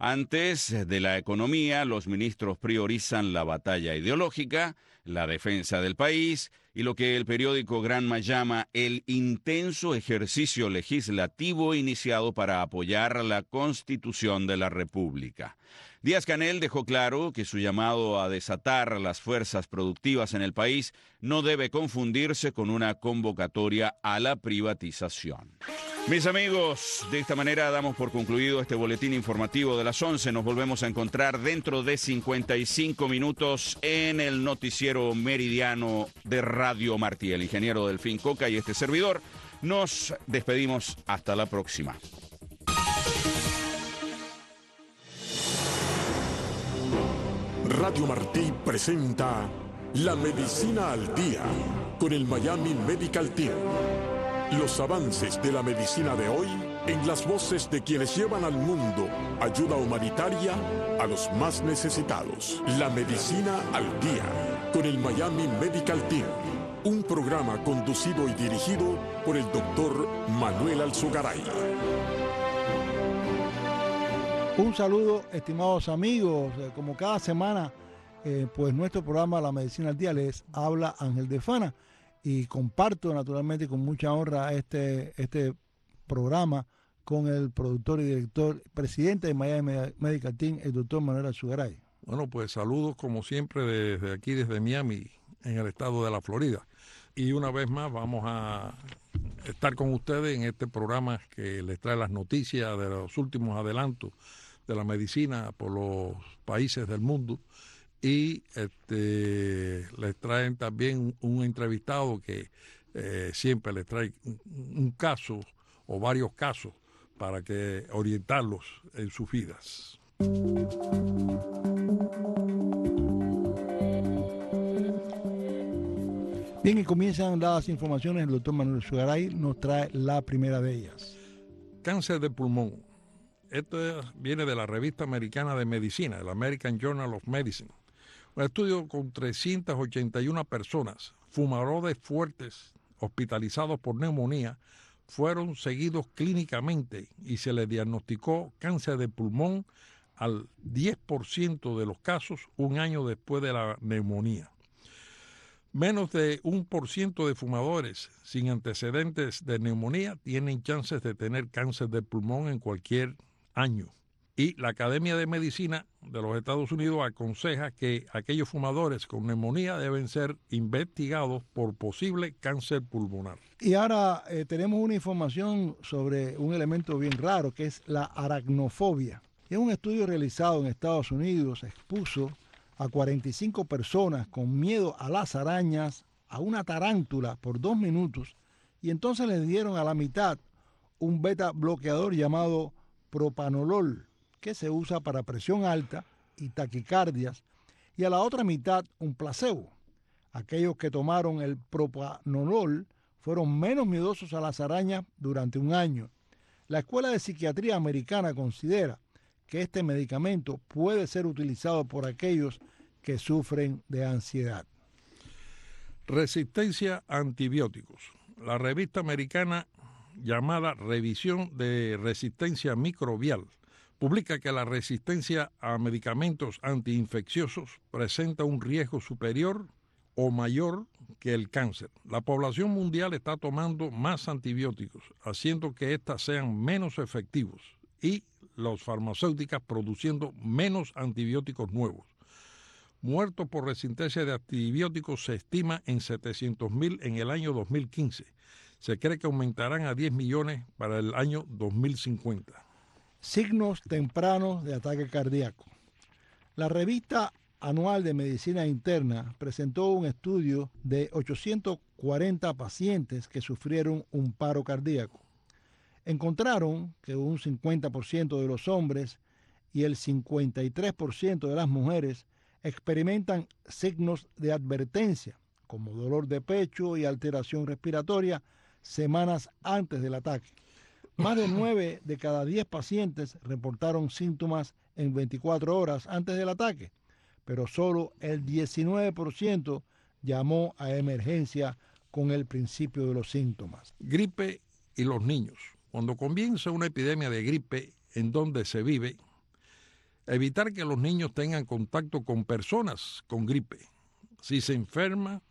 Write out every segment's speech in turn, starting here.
Antes de la economía, los ministros priorizan la batalla ideológica, la defensa del país y lo que el periódico Granma llama el intenso ejercicio legislativo iniciado para apoyar la Constitución de la República. Díaz-Canel dejó claro que su llamado a desatar las fuerzas productivas en el país no debe confundirse con una convocatoria a la privatización. Mis amigos, de esta manera damos por concluido este boletín informativo de las 11. Nos volvemos a encontrar dentro de 55 minutos en el noticiero meridiano de Radio Martí. El ingeniero Delfín Coca y este servidor nos despedimos hasta la próxima. Radio Martí presenta La Medicina al Día con el Miami Medical Team. Los avances de la medicina de hoy en las voces de quienes llevan al mundo ayuda humanitaria a los más necesitados. La Medicina al Día con el Miami Medical Team. Un programa conducido y dirigido por el doctor Manuel Alzogaray. Un saludo, estimados amigos. Como cada semana, pues nuestro programa La Medicina al Día les habla Ángel de Fana y comparto naturalmente con mucha honra este programa con el productor y director, presidente de Miami Medical Team, el doctor Manuel Alzogaray. Bueno, pues saludos como siempre desde aquí, desde Miami, en el estado de la Florida. Y una vez más vamos a estar con ustedes en este programa que les trae las noticias de los últimos adelantos de la medicina por los países del mundo. Y les traen también un entrevistado que siempre les trae un caso o varios casos para que orientarlos en sus vidas. Bien, y comienzan las informaciones. El doctor Manuel Alzogaray nos trae la primera de ellas. Cáncer de pulmón. Esto viene de la revista americana de medicina, el American Journal of Medicine. Un estudio con 381 personas, fumadores fuertes, hospitalizados por neumonía, fueron seguidos clínicamente y se les diagnosticó cáncer de pulmón al 10% de los casos un año después de la neumonía. Menos de 1% de fumadores sin antecedentes de neumonía tienen chances de tener cáncer de pulmón en cualquier año. Y la Academia de Medicina de los Estados Unidos aconseja que aquellos fumadores con neumonía deben ser investigados por posible cáncer pulmonar. Y ahora tenemos una información sobre un elemento bien raro que es la aracnofobia. Es un estudio realizado en Estados Unidos, expuso a 45 personas con miedo a las arañas, a una tarántula por 2 minutos, y entonces les dieron a la mitad un beta bloqueador llamado propanolol, que se usa para presión alta y taquicardias, y a la otra mitad un placebo. Aquellos que tomaron el propanolol fueron menos miedosos a las arañas durante un año. La Escuela de Psiquiatría Americana considera que este medicamento puede ser utilizado por aquellos que sufren de ansiedad. Resistencia a antibióticos. La revista americana llamada Revisión de Resistencia Microbial publica que la resistencia a medicamentos antiinfecciosos presenta un riesgo superior o mayor que el cáncer. La población mundial está tomando más antibióticos, haciendo que éstas sean menos efectivos y las farmacéuticas produciendo menos antibióticos nuevos. Muertos por resistencia de antibióticos se estima en 700,000 en el año 2015. Se cree que aumentarán a 10 millones para el año 2050. Signos tempranos de ataque cardíaco. La revista anual de Medicina Interna presentó un estudio de 840 pacientes que sufrieron un paro cardíaco. Encontraron que un 50% de los hombres y el 53% de las mujeres experimentan signos de advertencia, como dolor de pecho y alteración respiratoria, semanas antes del ataque. Más de 9 de cada 10 pacientes reportaron síntomas en 24 horas antes del ataque, pero solo el 19% llamó a emergencia con el principio de los síntomas. Gripe y los niños. Cuando comienza una epidemia de gripe en donde se vive, Evitar que los niños tengan contacto con personas con gripe. Si se enferma,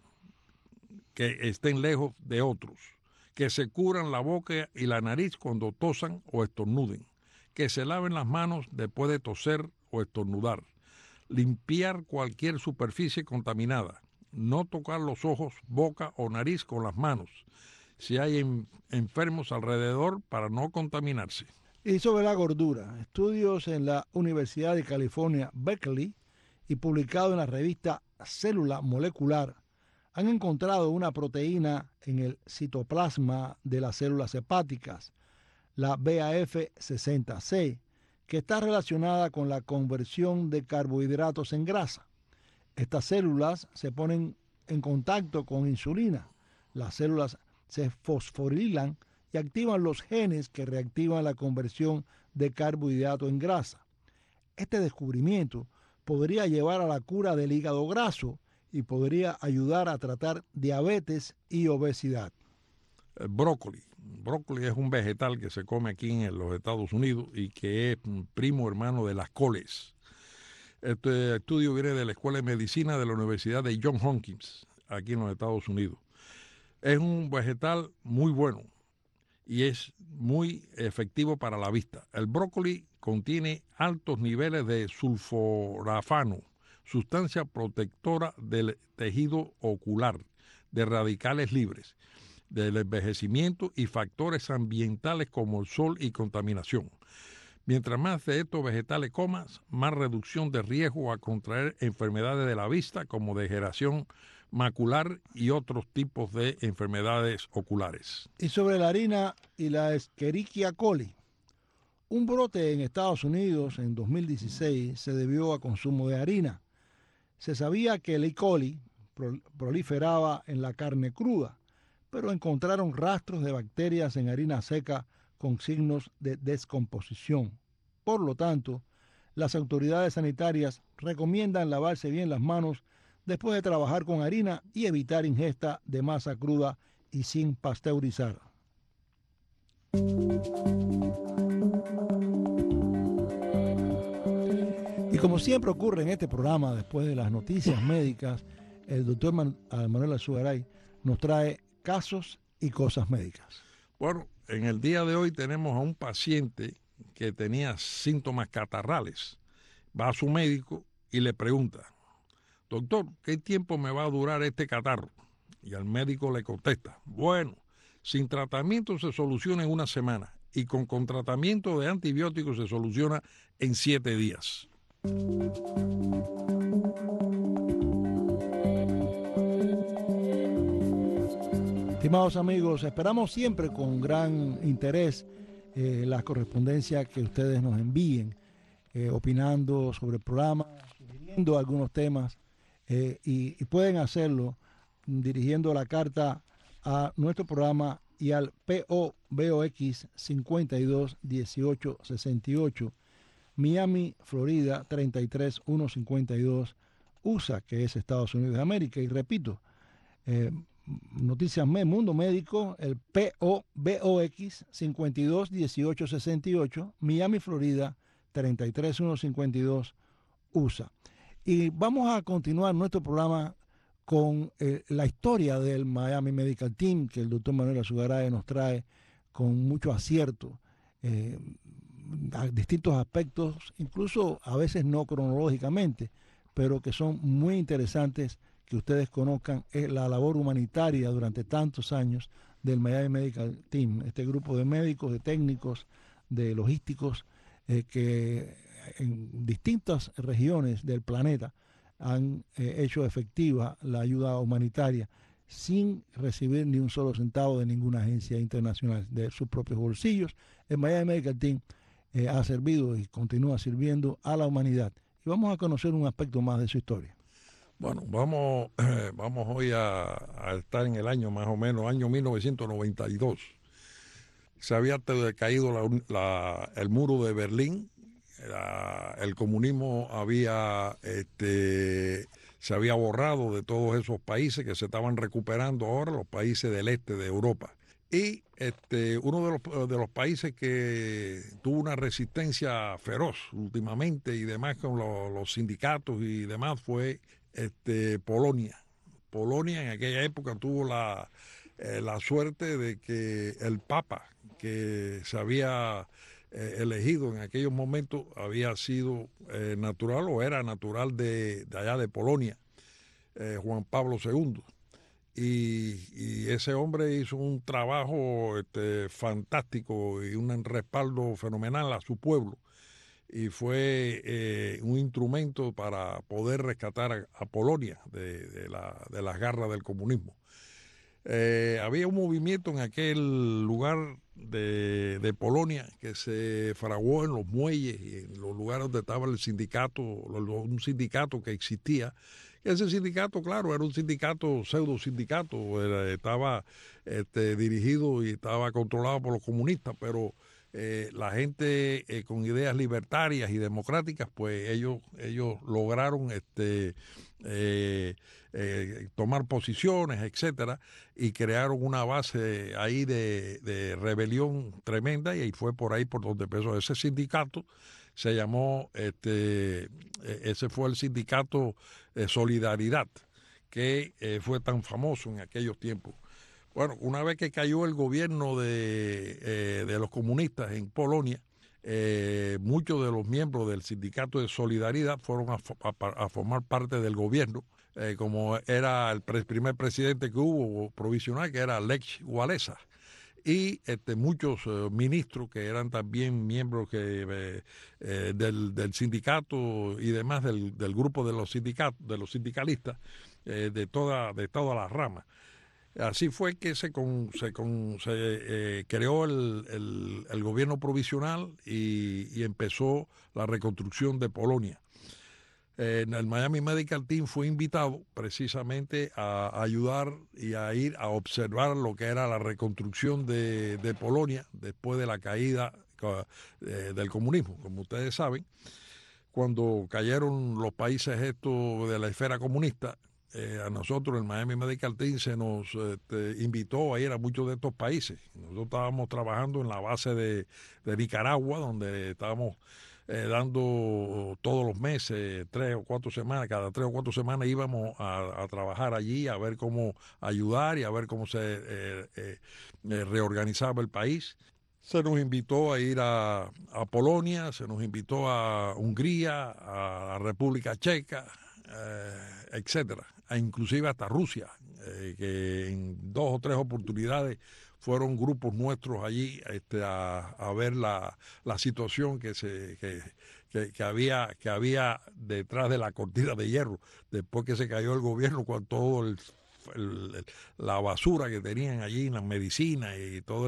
que estén lejos de otros. Que se cubran la boca y la nariz cuando tosan o estornuden. Que se laven las manos después de toser o estornudar. Limpiar cualquier superficie contaminada. No tocar los ojos, boca o nariz con las manos. Si hay enfermos alrededor, para no contaminarse. Y sobre la gordura, estudios en la Universidad de California, Berkeley, y publicado en la revista Célula Molecular, han encontrado una proteína en el citoplasma de las células hepáticas, la BAF60C, que está relacionada con la conversión de carbohidratos en grasa. Estas células se ponen en contacto con insulina. Las células se fosforilan y activan los genes que reactivan la conversión de carbohidrato en grasa. Este descubrimiento podría llevar a la cura del hígado graso y podría ayudar a tratar diabetes y obesidad. El brócoli. Brócoli es un vegetal que se come aquí en los Estados Unidos y que es primo hermano de las coles. Este estudio viene de la Escuela de Medicina de la Universidad de Johns Hopkins, aquí en los Estados Unidos. Es un vegetal muy bueno y es muy efectivo para la vista. El brócoli contiene altos niveles de sulforafano, sustancia protectora del tejido ocular, de radicales libres, del envejecimiento y factores ambientales como el sol y contaminación. Mientras más de estos vegetales comas, más reducción de riesgo a contraer enfermedades de la vista como degeneración macular y otros tipos de enfermedades oculares. Y sobre la harina y la Escherichia coli. Un brote en Estados Unidos en 2016 se debió a consumo de harina. Se sabía que el E. coli proliferaba en la carne cruda, pero encontraron rastros de bacterias en harina seca con signos de descomposición. Por lo tanto, las autoridades sanitarias recomiendan lavarse bien las manos después de trabajar con harina y evitar ingesta de masa cruda y sin pasteurizar. Y como siempre ocurre en este programa, después de las noticias médicas, el doctor Manuel Alzugaray nos trae casos y cosas médicas. Bueno, en el día de hoy tenemos a un paciente que tenía síntomas catarrales. Va a su médico y le pregunta: doctor, ¿qué tiempo me va a durar este catarro? Y el médico le contesta: bueno, sin tratamiento se soluciona en una semana y con tratamiento de antibióticos se soluciona en 7 días. Estimados amigos, esperamos siempre con gran interés la correspondencia que ustedes nos envíen, opinando sobre el programa, sugiriendo algunos temas, y pueden hacerlo dirigiendo la carta a nuestro programa y al P.O. Box 521868, Miami, Florida 33152, USA, que es Estados Unidos de América. Y repito, Noticias Mundo Médico, el P.O. Box 521868, Miami, Florida 33152, USA. Y vamos a continuar nuestro programa con la historia del Miami Medical Team, que el doctor Manuel Alzugaray nos trae con mucho acierto, a distintos aspectos, incluso a veces no cronológicamente, pero que son muy interesantes que ustedes conozcan la labor humanitaria durante tantos años del Miami Medical Team, este grupo de médicos, de técnicos, de logísticos, que en distintas regiones del planeta han hecho efectiva la ayuda humanitaria sin recibir ni un solo centavo de ninguna agencia internacional, de sus propios bolsillos. El Miami Medical Team ha servido y continúa sirviendo a la humanidad. Y vamos a conocer un aspecto más de su historia. Bueno, vamos hoy a estar en el año más o menos, año 1992. Se había caído el muro de Berlín, el comunismo se había borrado de todos esos países que se estaban recuperando ahora, los países del este de Europa. Y uno de los países que tuvo una resistencia feroz últimamente y demás con los sindicatos y demás fue Polonia. Polonia en aquella época tuvo la suerte de que el Papa que se había elegido en aquellos momentos había sido natural o era natural de allá de Polonia, Juan Pablo II. Y ese hombre hizo un trabajo fantástico y un respaldo fenomenal a su pueblo. Y fue un instrumento para poder rescatar a Polonia de las garras del comunismo. Había un movimiento en aquel lugar de Polonia que se fraguó en los muelles y en los lugares donde estaba el sindicato, un sindicato que existía. Ese sindicato, claro, era un sindicato, pseudo sindicato, estaba dirigido y estaba controlado por los comunistas, pero la gente con ideas libertarias y democráticas, pues ellos lograron tomar posiciones, etcétera, y crearon una base ahí de rebelión tremenda, y ahí fue por ahí por donde empezó ese sindicato. Se llamó, ese fue el sindicato Solidaridad, que fue tan famoso en aquellos tiempos. Bueno, una vez que cayó el gobierno de los comunistas en Polonia, muchos de los miembros del sindicato de Solidaridad fueron a formar parte del gobierno, como era el primer presidente que hubo provisional, que era Lech Walesa. Y muchos ministros que eran también miembros del sindicato y demás del grupo de los sindicalistas de todas las ramas. Así fue que se creó el gobierno provisional y empezó la reconstrucción de Polonia. El Miami Medical Team fue invitado precisamente a ayudar y a ir a observar lo que era la reconstrucción de Polonia después de la caída del comunismo. Como ustedes saben, cuando cayeron los países estos de la esfera comunista, a nosotros el Miami Medical Team se nos invitó a ir a muchos de estos países. Nosotros estábamos trabajando en la base de Nicaragua, donde estábamos dando todos los meses, 3 o 4 semanas, cada 3 o 4 semanas íbamos a trabajar allí, a ver cómo ayudar y a ver cómo se reorganizaba el país. Se nos invitó a ir a Polonia, se nos invitó a Hungría, a la República Checa, etcétera, inclusive hasta Rusia, que en 2 o 3 oportunidades fueron grupos nuestros allí a ver la situación que había detrás de la cortina de hierro, después que se cayó el gobierno, con todo la basura que tenían allí en las medicinas y todo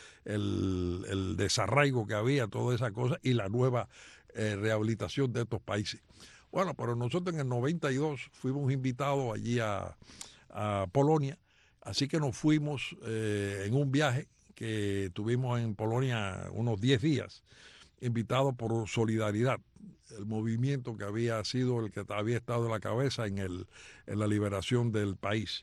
el desarraigo que había, toda esa cosa, y la nueva rehabilitación de estos países. Bueno, pero nosotros en el 92 fuimos invitados allí a Polonia, así que nos fuimos en un viaje que tuvimos en Polonia unos 10 días, invitados por Solidaridad, el movimiento que había sido el que había estado a la cabeza en la liberación del país.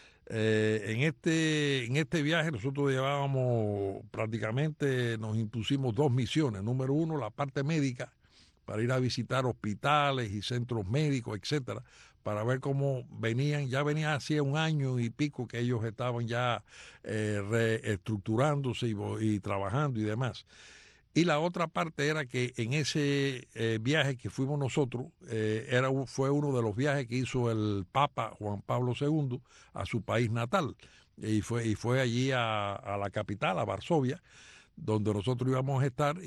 En este viaje nosotros llevábamos prácticamente, nos impusimos 2 misiones. Número 1, la parte médica, para ir a visitar hospitales y centros médicos, etcétera, para ver cómo ya venía hacía 1 año y pico que ellos estaban ya reestructurándose y trabajando y demás. Y la otra parte era que en ese viaje que fuimos nosotros, fue uno de los viajes que hizo el Papa Juan Pablo II a su país natal. Y fue allí a la capital, a Varsovia, donde nosotros íbamos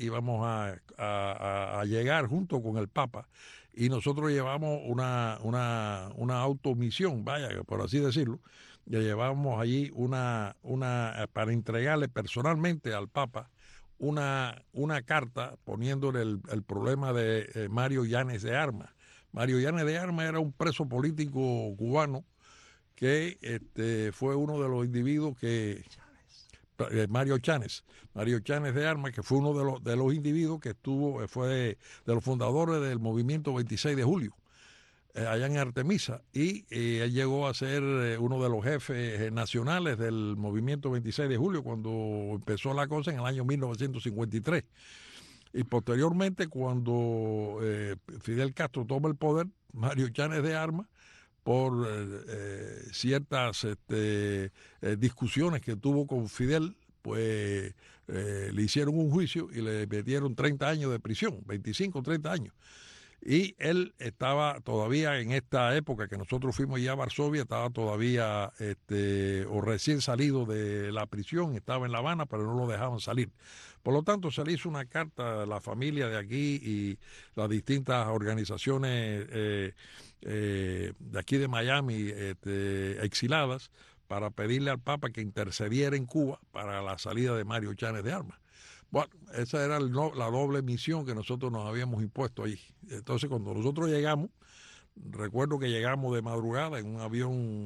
a llegar junto con el Papa, y nosotros llevamos una automisión, vaya, por así decirlo, y llevamos allí para entregarle personalmente al Papa una carta poniéndole el problema de Mario Yanes de Armas. Mario Yanes de Armas era un preso político cubano que fue uno de los individuos que... Mario Yanes de Armas, que fue uno de los individuos que fue de los fundadores del movimiento 26 de julio. allá en Artemisa, y él llegó a ser uno de los jefes nacionales del movimiento 26 de julio cuando empezó la cosa en el año 1953. Y posteriormente, cuando Fidel Castro toma el poder, Mario Cháñez de Armas, por ciertas discusiones que tuvo con Fidel, pues le hicieron un juicio y le metieron 30 años de prisión, 25, 30 años. Y él estaba todavía en esta época que nosotros fuimos ya a Varsovia, estaba todavía o recién salido de la prisión, estaba en La Habana, pero no lo dejaban salir. Por lo tanto, se le hizo una carta a la familia de aquí y las distintas organizaciones de aquí de Miami exiladas para pedirle al Papa que intercediera en Cuba para la salida de Mario Cháñez de Armas. Bueno, esa era la doble misión que nosotros nos habíamos impuesto ahí. Entonces, cuando nosotros llegamos, recuerdo que llegamos de madrugada en un avión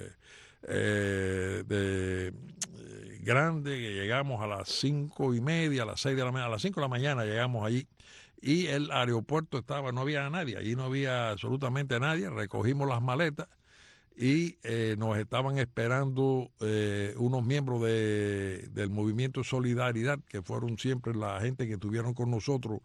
grande, que llegamos a las 5:30, a las 6 de la mañana, a las 5 de la mañana llegamos allí. Y el aeropuerto no había nadie, allí no había absolutamente nadie. Recogimos las maletas y nos estaban esperando unos miembros del movimiento Solidaridad, que fueron siempre la gente que estuvieron con nosotros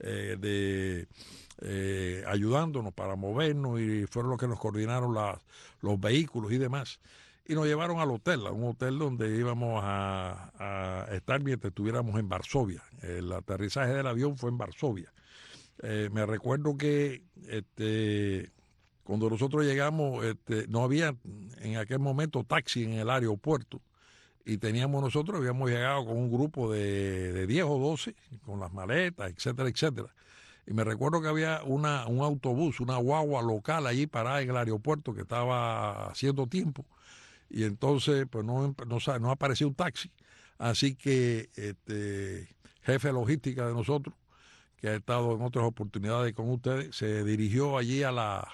ayudándonos para movernos, y fueron los que nos coordinaron los vehículos y demás. Y nos llevaron al hotel, a un hotel donde íbamos a estar mientras estuviéramos en Varsovia. El aterrizaje del avión fue en Varsovia. Me recuerdo que cuando nosotros llegamos, no había en aquel momento taxi en el aeropuerto, y habíamos llegado con un grupo de 10 o 12, con las maletas, etcétera, etcétera. Y me recuerdo que había un autobús, una guagua local allí parada en el aeropuerto que estaba haciendo tiempo, y entonces pues no apareció un taxi. Así que jefe de logística de nosotros, que ha estado en otras oportunidades con ustedes, se dirigió allí a la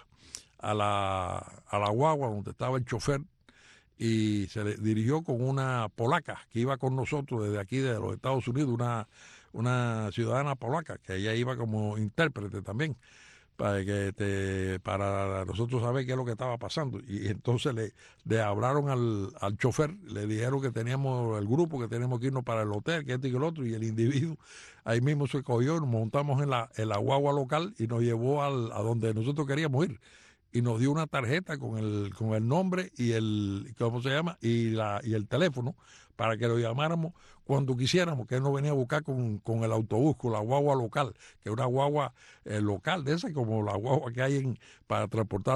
guagua donde estaba el chofer, y se le dirigió con una polaca que iba con nosotros desde aquí de los Estados Unidos, una ciudadana polaca que ella iba como intérprete también, para nosotros saber qué es lo que estaba pasando. Y entonces le hablaron al chofer, le dijeron que teníamos el grupo, que teníamos que irnos para el hotel, que esto y que el otro, y el individuo ahí mismo se cogió, nos montamos en la guagua local y nos llevó a donde nosotros queríamos ir, y nos dio una tarjeta con el nombre y ¿cómo se llama? Y el teléfono para que lo llamáramos cuando quisiéramos, que él nos venía a buscar con el autobús, con la guagua local, que es una guagua local, de esa como la guagua que hay para transportar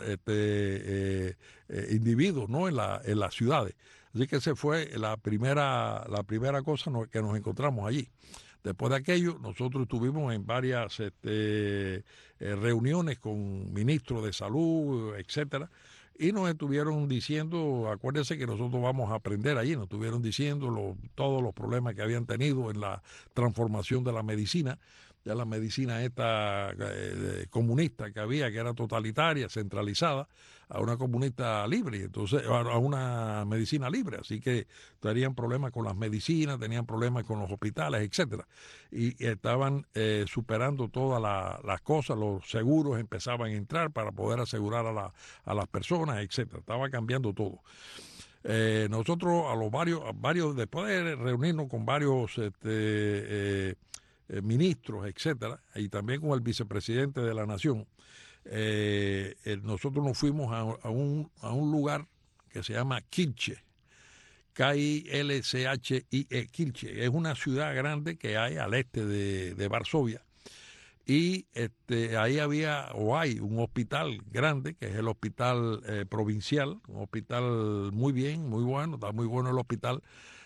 individuos, ¿no? en las ciudades. Así que esa fue la primera cosa que nos encontramos allí. Después de aquello, nosotros estuvimos en varias reuniones con ministros de salud, etcétera, y nos estuvieron diciendo, acuérdense que nosotros vamos a aprender allí, nos estuvieron diciendo todos los problemas que habían tenido en la transformación de la medicina, ya la medicina esta comunista que había, que era totalitaria, centralizada, a una comunista libre, entonces a una medicina libre. Así que tenían problemas con las medicinas, tenían problemas con los hospitales, etcétera. Y estaban superando todas las cosas, los seguros empezaban a entrar para poder asegurar a las personas, etcétera. Estaba cambiando todo. Nosotros varios después de reunirnos con varios ministros, etcétera, y también con el vicepresidente de la Nación, nosotros nos fuimos a un lugar que se llama Kielce, Kilchie, Kielce. Es una ciudad grande que hay al este de Varsovia, y ahí hay un hospital grande, que es el hospital provincial, un hospital muy bueno, está muy bueno el hospital,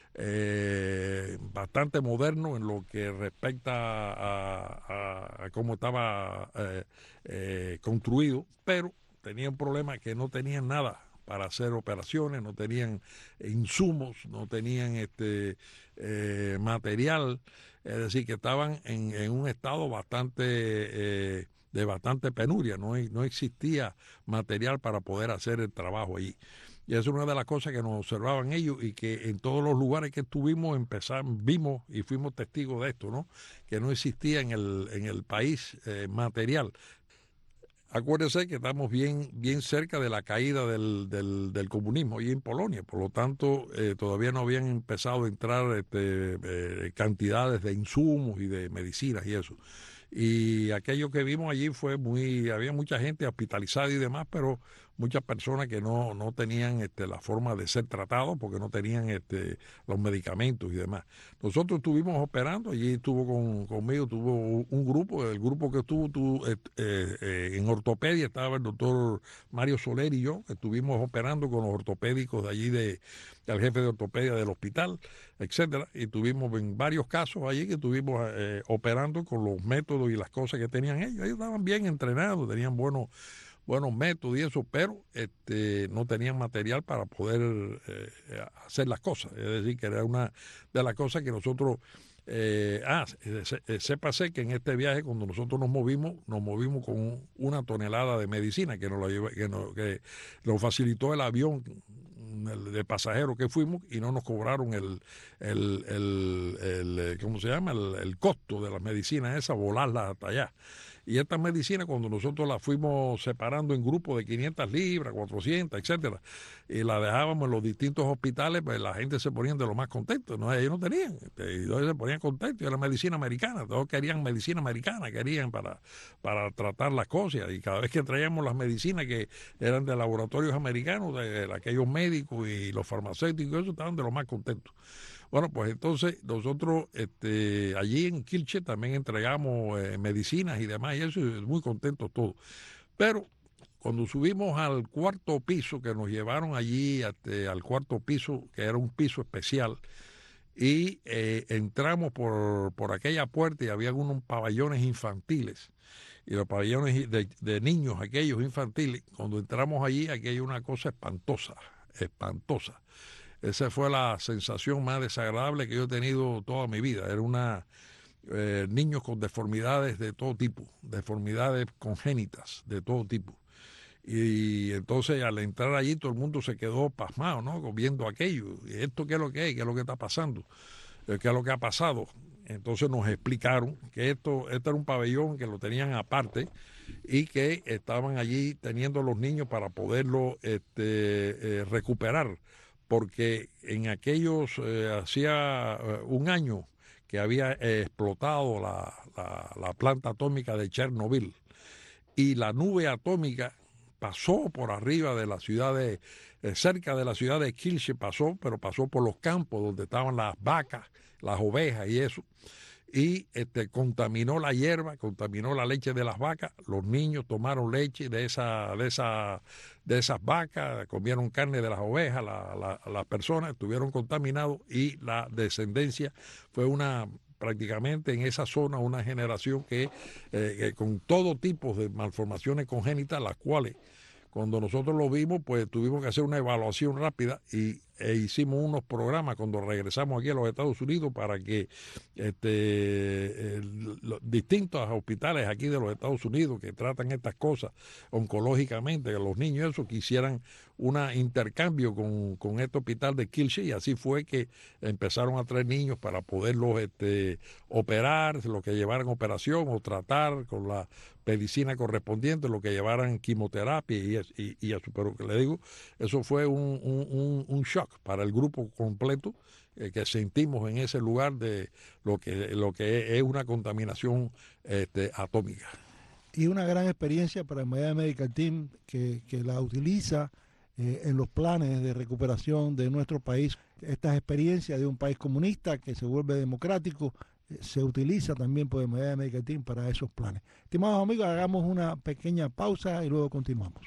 bastante moderno en lo que respecta a cómo estaba construido, pero tenía un problema que no tenían nada para hacer operaciones, no tenían insumos, no tenían material, es decir, que estaban en un estado de bastante penuria, no existía material para poder hacer el trabajo allí. Y eso es una de las cosas que nos observaban ellos, y que en todos los lugares que estuvimos vimos y fuimos testigos de esto, ¿no? Que no existía en el país material. Acuérdese que estamos bien cerca de la caída del comunismo y en Polonia, por lo tanto todavía no habían empezado a entrar cantidades de insumos y de medicinas y eso. Y aquello que vimos allí había mucha gente hospitalizada y demás, pero muchas personas que no tenían la forma de ser tratados porque no tenían los medicamentos y demás. Nosotros estuvimos operando, allí conmigo tuvo un grupo, el grupo que estuvo en ortopedia estaba el doctor Mario Soler y yo, estuvimos operando con los ortopédicos de allí, del jefe de ortopedia del hospital, etcétera, y tuvimos en varios casos allí que estuvimos operando con los métodos y las cosas que tenían ellos. Ellos estaban bien entrenados, tenían buenos métodos y eso, pero no tenían material para poder hacer las cosas. Es decir, que era una de las cosas que nosotros... sépase que en este viaje, cuando nosotros nos movimos con 1 tonelada de medicina que que nos facilitó el avión de pasajeros que fuimos, y no nos cobraron ¿cómo se llama? El costo de las medicinas esas, volarlas hasta allá. Y estas medicinas, cuando nosotros las fuimos separando en grupos de 500 libras, 400, etcétera, y las dejábamos en los distintos hospitales, pues la gente se ponía de lo más contento, ¿no? Ellos no tenían, y ellos se ponían contentos, y era medicina americana, todos querían medicina americana, querían para tratar las cosas, y cada vez que traíamos las medicinas que eran de laboratorios americanos, de aquellos médicos y los farmacéuticos, eso estaban de lo más contentos. Bueno, pues entonces nosotros allí en Kilche también entregamos medicinas y demás, y eso, y muy contentos todos. Pero cuando subimos al 4º piso, que nos llevaron allí al 4º piso, que era un piso especial, y entramos por aquella puerta y había unos pabellones infantiles, y los pabellones de niños, aquellos infantiles, cuando entramos allí, aquí hay una cosa espantosa. Esa fue la sensación más desagradable que yo he tenido toda mi vida. Era niños con deformidades de todo tipo, deformidades congénitas de todo tipo. Y entonces al entrar allí todo el mundo se quedó pasmado, ¿no? Viendo aquello. ¿Y esto qué es lo que es? ¿Qué es lo que está pasando? ¿Qué es lo que ha pasado? Entonces nos explicaron que este era un pabellón que lo tenían aparte y que estaban allí teniendo los niños para poderlo recuperar, porque en aquellos, hacía 1 año que había explotado la planta atómica de Chernobyl, y la nube atómica pasó por arriba de la ciudad cerca de la ciudad de Kilche pero pasó por los campos donde estaban las vacas, las ovejas y eso, y contaminó la hierba, contaminó la leche de las vacas. Los niños tomaron leche de esas vacas, comieron carne de las ovejas, las personas estuvieron contaminados, y la descendencia fue prácticamente en esa zona una generación que con todo tipo de malformaciones congénitas, las cuales cuando nosotros lo vimos, pues tuvimos que hacer una evaluación rápida e hicimos unos programas cuando regresamos aquí a los Estados Unidos para que los distintos hospitales aquí de los Estados Unidos que tratan estas cosas oncológicamente, que los niños eso, que hicieran un intercambio con este hospital de Kilche, y así fue que empezaron a traer niños para poderlos operar, lo que llevaran operación o tratar con la medicina correspondiente, lo que llevaran quimioterapia y eso. Pero que le digo, eso fue un shock para el grupo completo que sentimos en ese lugar de lo que es una contaminación atómica. Y una gran experiencia para el Miami Medical Team que la utiliza en los planes de recuperación de nuestro país. Estas experiencias de un país comunista que se vuelve democrático se utiliza también por el Miami Medical Team para esos planes. Estimados amigos, hagamos una pequeña pausa y luego continuamos.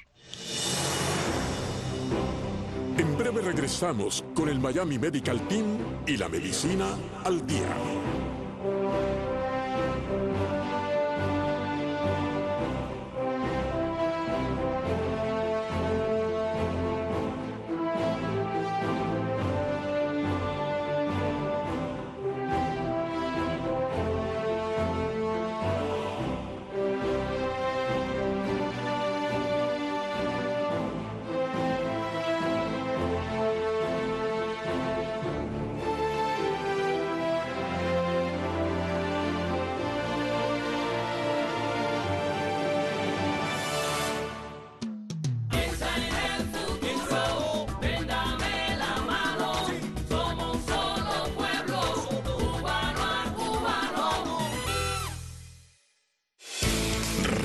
En breve regresamos con el Miami Medical Team y la medicina al día.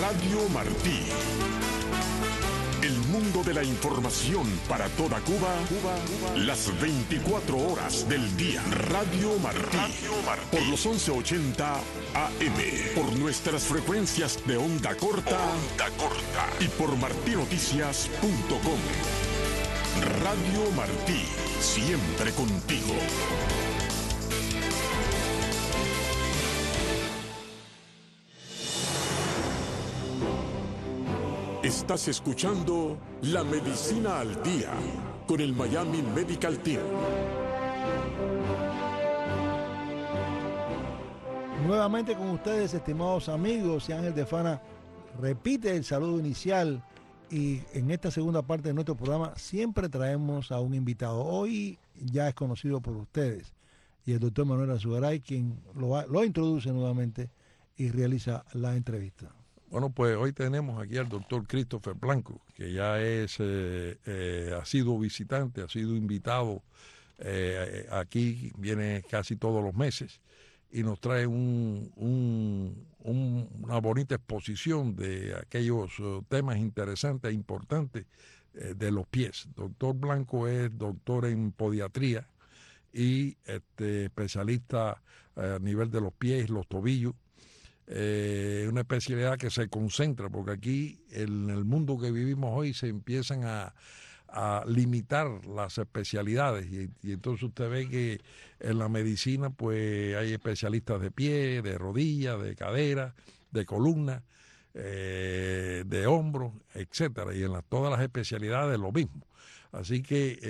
Radio Martí. El mundo de la información para toda Cuba, las 24 horas del día. Radio Martí. Por los 1180 AM. Por nuestras frecuencias de onda corta. Y por martinoticias.com. Radio Martí. Siempre contigo. Estás escuchando La Medicina al Día con el Miami Medical Team. Nuevamente con ustedes, estimados amigos, y Ángel de Fana repite el saludo inicial, y en esta segunda parte de nuestro programa siempre traemos a un invitado. Hoy ya es conocido por ustedes, y el doctor Manuel Azugaray, quien lo introduce nuevamente y realiza la entrevista. Bueno, pues hoy tenemos aquí al doctor Christopher Blanco, que ya ha sido visitante, ha sido invitado aquí, viene casi todos los meses y nos trae una bonita exposición de aquellos temas interesantes e importantes de los pies. Doctor Blanco es doctor en podiatría y especialista a nivel de los pies, los tobillos. Una especialidad que se concentra, porque aquí en el mundo que vivimos hoy se empiezan a limitar las especialidades y entonces usted ve que en la medicina pues hay especialistas de pie, de rodilla, de cadera, de columna, de hombro, etcétera, y en todas las especialidades lo mismo. Así que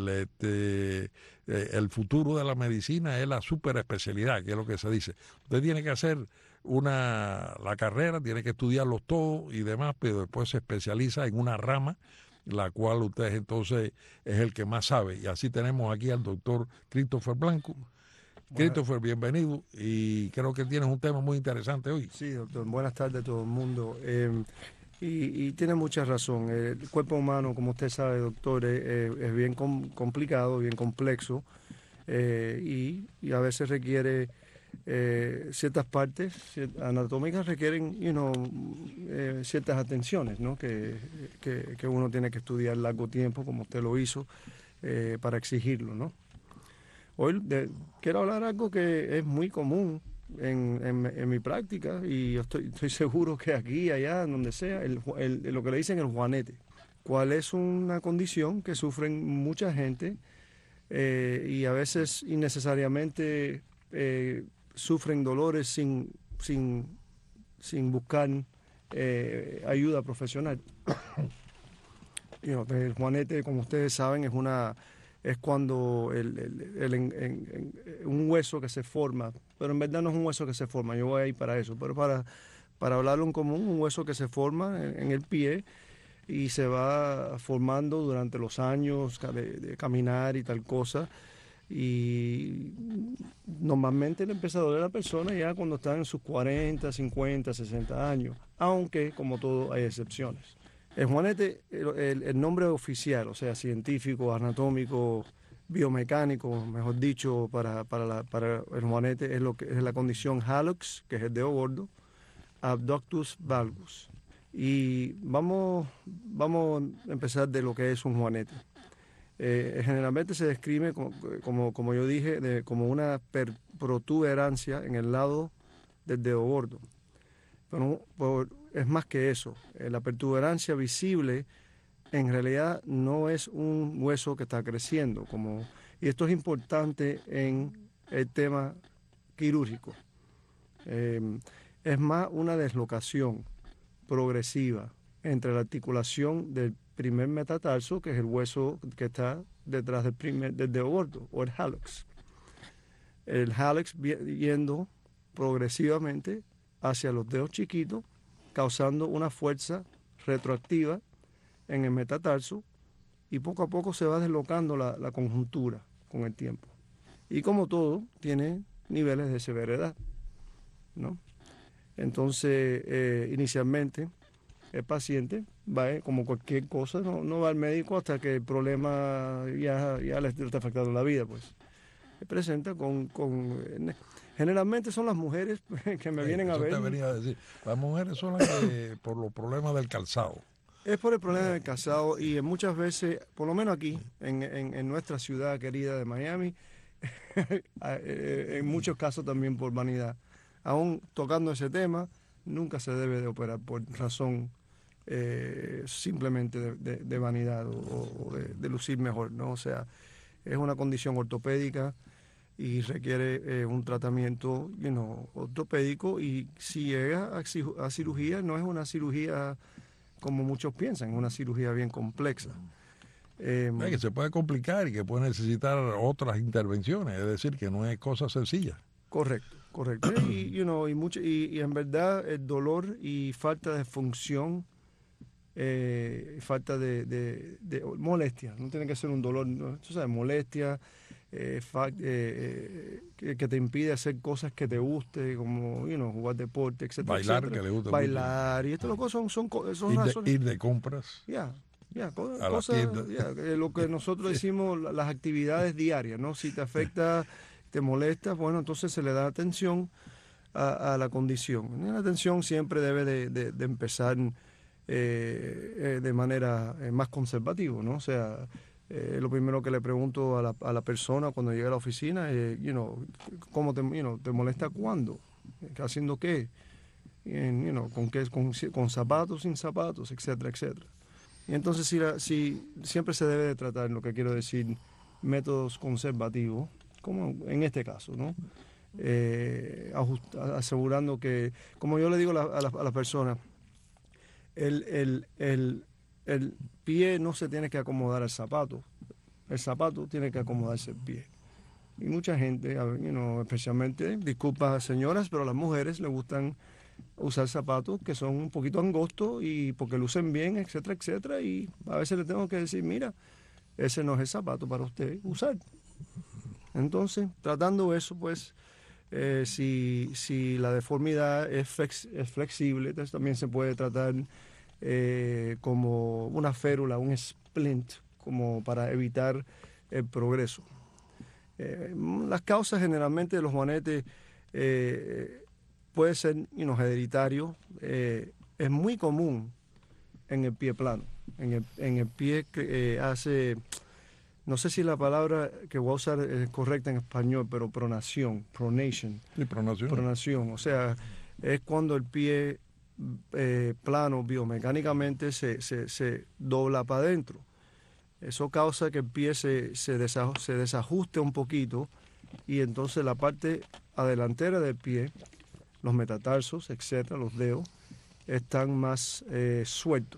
el futuro de la medicina es la superespecialidad, que es lo que se dice. Usted tiene que hacer la carrera, tiene que estudiarlos todos y demás, pero después se especializa en una rama, la cual usted entonces es el que más sabe. Y así tenemos aquí al doctor Christopher Blanco. Bueno. Christopher, bienvenido, y creo que tienes un tema muy interesante hoy. Sí, doctor, buenas tardes a todo el mundo. Y tiene mucha razón. El cuerpo humano, como usted sabe, doctor, es bien complicado, bien complejo, y a veces requiere ciertas partes anatómicas requieren ciertas atenciones, ¿no? que uno tiene que estudiar largo tiempo, como usted lo hizo, para exigirlo, ¿no? Hoy quiero hablar algo que es muy común en mi práctica, y yo estoy seguro que aquí, allá, donde sea, lo que le dicen el juanete. ¿Cuál es una condición que sufren mucha gente y a veces innecesariamente sufren dolores sin buscar ayuda profesional? El juanete, como ustedes saben, es cuando un hueso que se forma, pero en verdad no es un hueso que se forma, yo voy a ir para eso, pero para hablarlo en común, un hueso que se forma en el pie y se va formando durante los años de caminar y tal cosa, y normalmente le empieza a doler a la persona ya cuando está en sus 40, 50, 60 años, aunque como todo hay excepciones. El juanete, el nombre oficial, o sea, científico, anatómico, biomecánico, mejor dicho, para el juanete es la condición hallux, que es el dedo gordo, abductus valgus. Y vamos a empezar de lo que es un juanete. Generalmente se describe, como yo dije, como una protuberancia en el lado del dedo gordo. Pero es más que eso. La protuberancia visible en realidad no es un hueso que está creciendo. Y esto es importante en el tema quirúrgico. Es más una deslocación progresiva entre la articulación del primer metatarso, que es el hueso que está detrás del dedo gordo, o el hallux. El hallux yendo progresivamente hacia los dedos chiquitos, causando una fuerza retroactiva en el metatarso, y poco a poco se va deslocando la conjuntura con el tiempo. Y como todo, tiene niveles de severidad, ¿no? Entonces, inicialmente, el paciente va, como cualquier cosa, no va al médico hasta que el problema ya le está afectando la vida, pues. Se presenta Generalmente son las mujeres que me vienen a ver. Te venía a decir, las mujeres son las que por los problemas del calzado. Es por el problema del calzado y muchas veces, por lo menos aquí, en nuestra ciudad querida de Miami, en muchos casos también por vanidad. Aún tocando ese tema, nunca se debe de operar por razón simplemente de vanidad o de lucir mejor, ¿no? O sea, es una condición ortopédica y requiere un tratamiento ortopédico, y si llega a cirugía, no es una cirugía como muchos piensan, es una cirugía bien complexa. Que se puede complicar y que puede necesitar otras intervenciones, es decir, que no es cosa sencilla. Correcto. Y en verdad el dolor y falta de función, falta de molestia, no tiene que ser un dolor, ¿no? Tú sabes, molestia, que te impide hacer cosas que te guste, como jugar deporte, etcétera. Bailar, etcétera. que le gusta Bailar, mucho. Y estas cosas son razones. Ir de compras. Cosas, lo que nosotros decimos, las actividades diarias, ¿no? Si te afecta, te molesta, bueno, entonces se le da atención a la condición. Y la atención siempre debe de empezar de manera más conservativa, ¿no? O sea, lo primero que le pregunto a la persona cuando llega a la oficina es, ¿cómo te molesta cuándo? ¿Haciendo qué? ¿Con qué? Con zapatos, sin zapatos, etcétera, etcétera. Y entonces si siempre se debe de tratar, lo que quiero decir, métodos conservativos, como en este caso, ¿no? Asegurando que, como yo le digo a las personas, el pie no se tiene que acomodar al zapato, el zapato tiene que acomodarse al pie. Y mucha gente, especialmente, disculpa señoras, pero a las mujeres les gustan usar zapatos que son un poquito angostos y porque lucen bien, etcétera, etcétera, y a veces le tengo que decir, mira, ese no es el zapato para usted usar. Entonces, tratando eso, pues, si la deformidad es flexible, entonces también se puede tratar como una férula, un splint, como para evitar el progreso. Las causas generalmente de los juanetes puede ser hereditario. Es muy común en el pie plano, en el pie que hace, no sé si la palabra que voy a usar es correcta en español, pero pronation. Sí, pronación. Pronación, o sea, es cuando el pie plano biomecánicamente se dobla para adentro. Eso causa que el pie se desajuste un poquito, y entonces la parte adelantera del pie, los metatarsos, etcétera, los dedos, están más sueltos.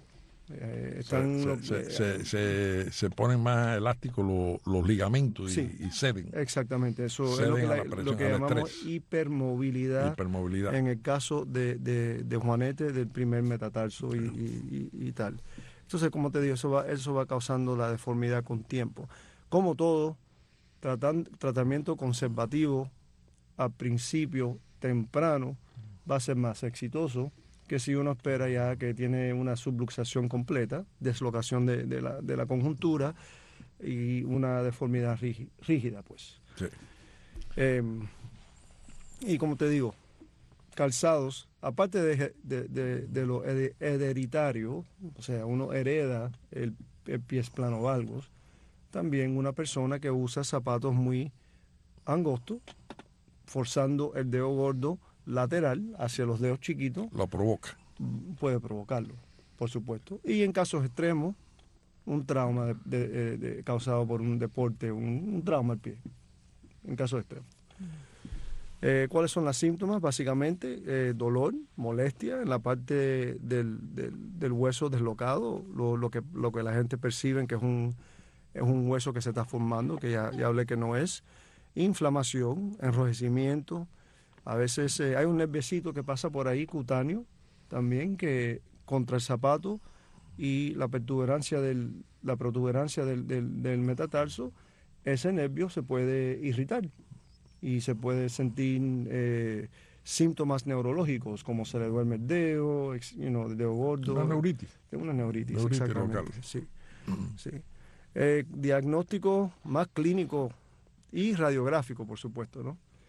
Se ponen más elásticos los ligamentos, sí, y ceden. Exactamente, eso ceden es lo que llamamos hipermovilidad en el caso de juanete del primer metatarso y tal. Entonces, como te digo, eso va causando la deformidad con tiempo. Como todo, tratamiento conservativo al principio temprano va a ser más exitoso que si uno espera ya que tiene una subluxación completa, deslocación de la conjuntura y una deformidad rígida, pues. Sí. Y como te digo, calzados, aparte de lo hereditario, o sea, uno hereda el pies planovalgos, también una persona que usa zapatos muy angostos, forzando el dedo gordo lateral hacia los dedos chiquitos, lo provoca. Puede provocarlo, por supuesto. Y en casos extremos, un trauma causado por un deporte, un trauma al pie, en casos extremos. ¿Cuáles son los síntomas? Básicamente, dolor, molestia en la parte del hueso deslocado, lo que la gente percibe que es un hueso que se está formando, que ya hablé que no es. Inflamación, enrojecimiento. A veces hay un nerviecito que pasa por ahí, cutáneo, también, que contra el zapato, y la protuberancia del metatarso, ese nervio se puede irritar y se puede sentir síntomas neurológicos, como se le duerme el dedo, el dedo gordo. Una neuritis. Una neuritis exactamente. Local. Sí, sí. Diagnóstico más clínico y radiográfico, por supuesto, ¿no?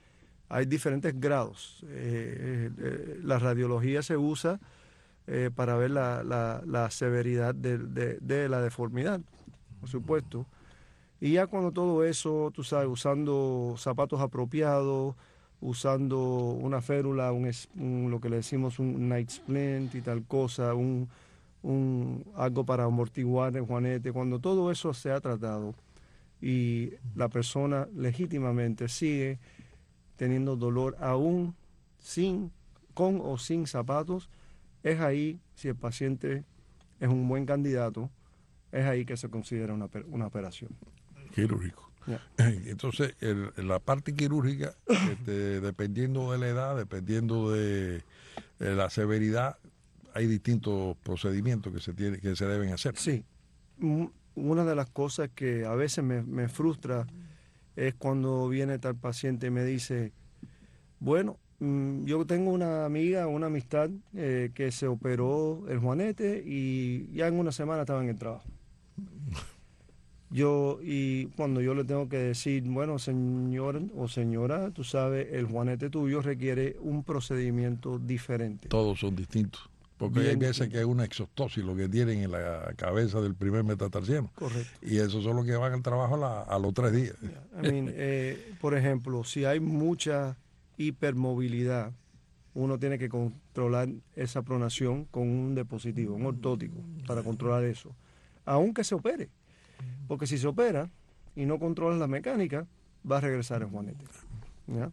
hay diferentes grados. La radiología se usa para ver la severidad de la deformidad, por supuesto. Y ya cuando todo eso, tú sabes, usando zapatos apropiados, usando una férula, lo que le decimos un night splint y tal cosa, algo para amortiguar el juanete, cuando todo eso se ha tratado y la persona legítimamente sigue teniendo dolor aún con o sin zapatos, es ahí, si el paciente es un buen candidato, es ahí que se considera una operación. Quirúrgico. Yeah. Entonces, la parte quirúrgica, dependiendo de la edad, dependiendo de la severidad, hay distintos procedimientos que se deben hacer. Sí. Una de las cosas que a veces me frustra es cuando viene tal paciente y me dice, bueno, yo tengo una amiga, una amistad que se operó el juanete y ya en una semana estaba en el trabajo. Y cuando yo le tengo que decir, bueno, señor o señora, tú sabes, el juanete tuyo requiere un procedimiento diferente. Todos son distintos. Porque hay veces que es una exostosis lo que tienen en la cabeza del primer metatarsiano. Correcto. Y eso son los que van al trabajo a los 3 días. Por ejemplo, si hay mucha hipermovilidad, uno tiene que controlar esa pronación con un dispositivo, un ortótico, para controlar eso. Aunque se opere. Porque si se opera y no controla la mecánica, va a regresar el juanete. ¿Ya?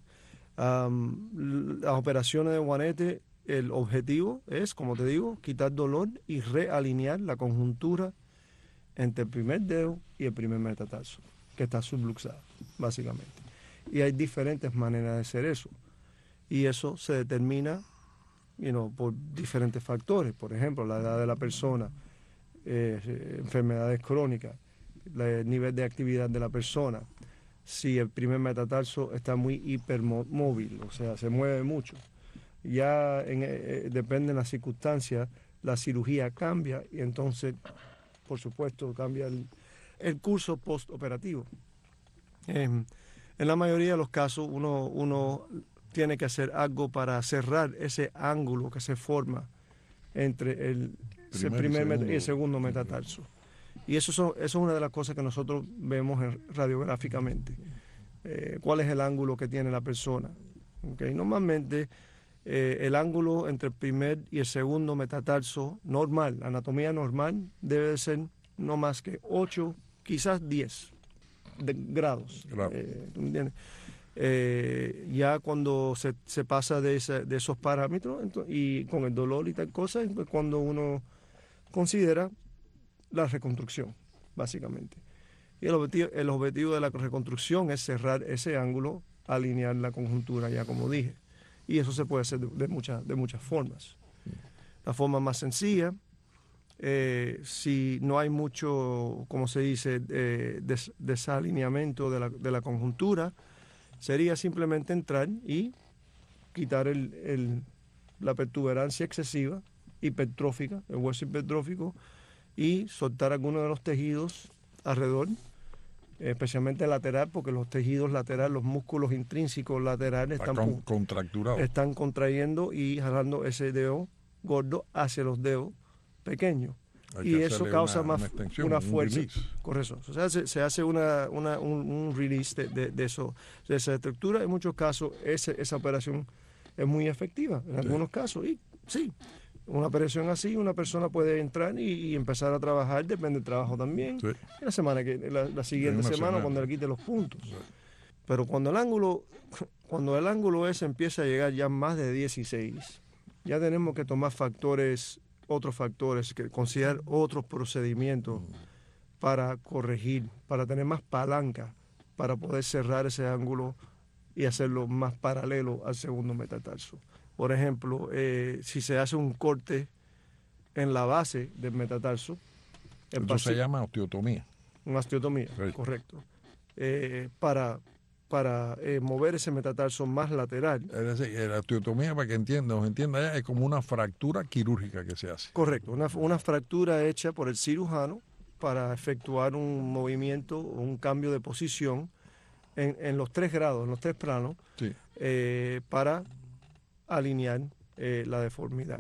Las operaciones de juanete, el objetivo es, como te digo, quitar dolor y realinear la conjuntura entre el primer dedo y el primer metatarso, que está subluxado, básicamente. Y hay diferentes maneras de hacer eso. Y eso se determina por diferentes factores. Por ejemplo, la edad de la persona, enfermedades crónicas, el nivel de actividad de la persona, si el primer metatarso está muy hipermóvil, o sea, se mueve mucho. Ya depende de las circunstancias, la cirugía cambia y entonces, por supuesto, cambia el curso postoperativo. En la mayoría de los casos, uno tiene que hacer algo para cerrar ese ángulo que se forma entre el primer y el segundo metatarso. Y eso es una de las cosas que nosotros vemos radiográficamente. ¿Cuál es el ángulo que tiene la persona? ¿Okay? Normalmente, el ángulo entre el primer y el segundo metatarso normal, anatomía normal, debe de ser no más que 8, quizás 10 grados. Claro. ¿Tú me entiendes? Ya cuando se pasa de esos parámetros y con el dolor y tal cosa, es cuando uno considera la reconstrucción, básicamente. Y el objetivo de la reconstrucción es cerrar ese ángulo, alinear la conjuntura, ya como dije. Y eso se puede hacer de muchas formas. La forma más sencilla, si no hay mucho, como se dice, desalineamiento de la conjuntura, sería simplemente entrar y quitar la protuberancia excesiva, hipertrófica, el hueso hipertrófico, y soltar algunos de los tejidos alrededor, especialmente lateral, porque los tejidos laterales, los músculos intrínsecos laterales están contrayendo y jalando ese dedo gordo hacia los dedos pequeños. Y eso causa una fuerza. Correcto. O sea, se hace un release de esa estructura. En muchos casos, esa operación es muy efectiva. En algunos casos, y sí. Una operación así, una persona puede entrar y empezar a trabajar, depende del trabajo también. Sí. La siguiente semana cuando le quite los puntos. Sí. Pero cuando el ángulo ese empieza a llegar ya más de 16, ya tenemos que tomar otros factores, que considerar otros procedimientos para corregir, para tener más palanca, para poder cerrar ese ángulo y hacerlo más paralelo al segundo metatarso. Por ejemplo, si se hace un corte en la base del metatarso. Eso se llama osteotomía. Una osteotomía, sí. Correcto. Para mover ese metatarso más lateral. Es decir, la osteotomía, para que nos entienda, es como una fractura quirúrgica que se hace. Correcto, una fractura hecha por el cirujano para efectuar un movimiento, un cambio de posición en los 3 grados, en los 3 planos, Sí. para alinear la deformidad.